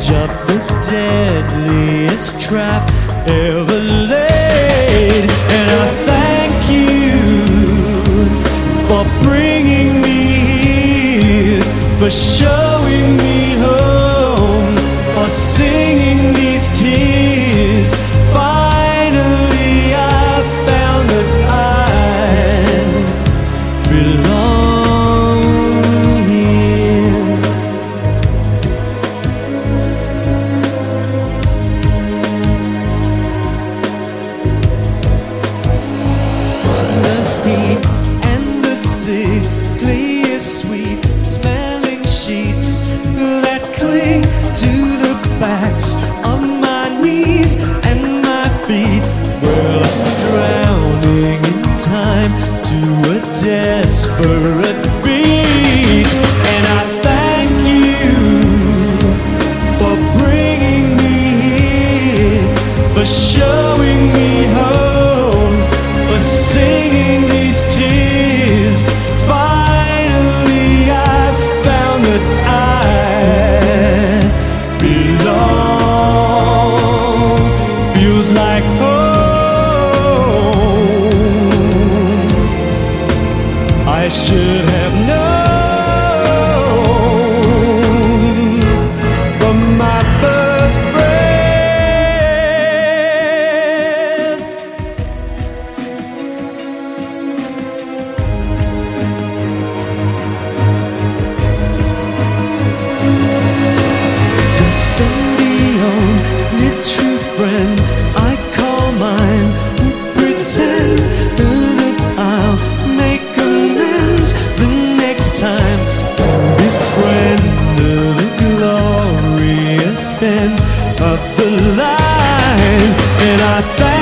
edge of the deadliest trap ever laid. And I thank you for bringing me here, for showing me home, for singing these tears. Finally I found that I belong here. The heat and the sickly sweet smelling sheets that cling to the backs of my knees and my feet. Well, I'm drowning in time to a desperate beat. And I thank you for bringing me here, for showing me home, for singing these tears. Finally I found that I belong. Feels like home. I should have known from my first breath. God's the only true friend I call mine, who pretend that I'll make amends the next time. Befriend the glorious end of the line. And I thank